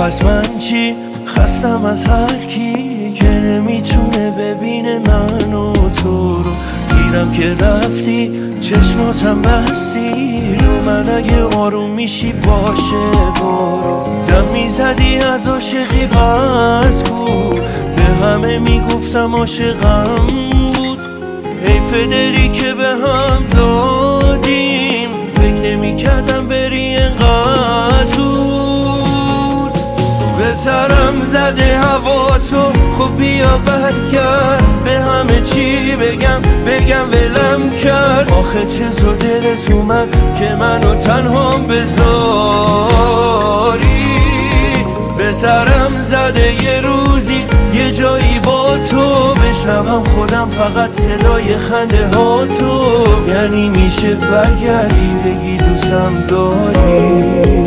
پس من چی؟ خستم از هر کی که نمیتونه ببینه من و تو رو. دیدم که رفتی چشماتم بستی رو من، اگه آروم میشی باشه برو. دم میزدی از عاشقی پس کو، به همه میگفتم عاشقم بود. حیف دلی که به هم دادیم، فکر نمیکردم بری انقدر زود. به سرم زده هوا تو، خب بیا برگرد. به همه چی بگم ولم کرد. آخه چطور دلت اومد که منو تنها بذاری؟ به سرم زده یه روزی یه جایی با تو بشنوم خودم فقط صدای خنده ها تو. یعنی میشه برگردی بگی دوستم داری؟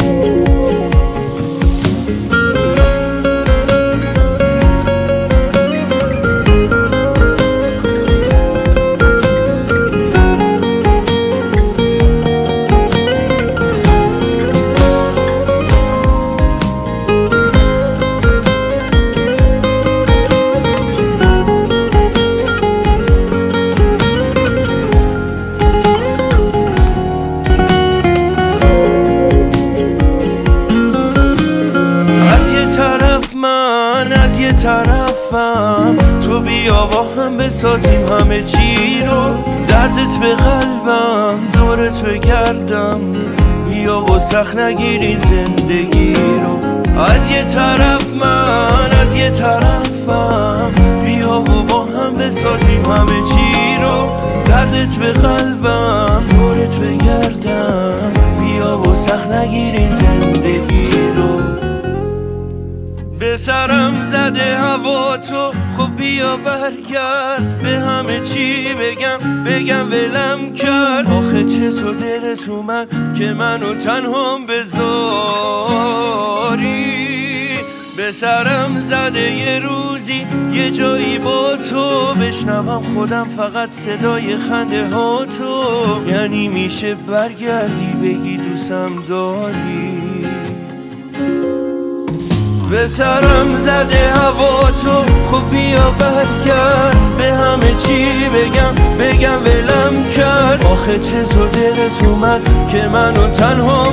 از یه طرفم تو، بیا با هم بسازیم همه چی رو. دردت به قلبم دورت بگردم، بیا و سخت نگیرین زندگی رو. از یه طرف از یه طرفم، بیا و با هم بسازیم همه چی رو. دردت به قلبم دورت بگردم، بیا و سخت نگیرین زندگی رو. به سرم زده هوا تو، خب بیا برگرد. به همه چی بگم ولم کرد. آخه چطور دلت اومد که منو تنها بذاری؟ به سرم زده یه روزی یه جایی با تو بشنوم خودم فقط صدای خنده ها تو. یعنی میشه برگردی بگی دوستم داری؟ به سرم زده هوا تو، خب بیا برگرد. به همه چی بگم ولم کرد. آخه چطور دلت اومد که منو تنها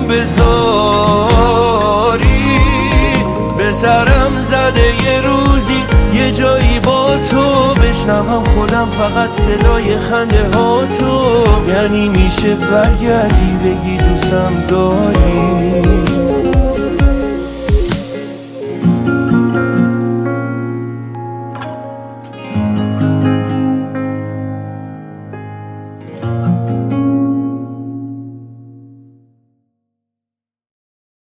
بذاری؟ به سرم زده یه روزی یه جایی با تو بشنوم خودم فقط صدای خنده ها تو. یعنی میشه برگردی بگی دوستم داری؟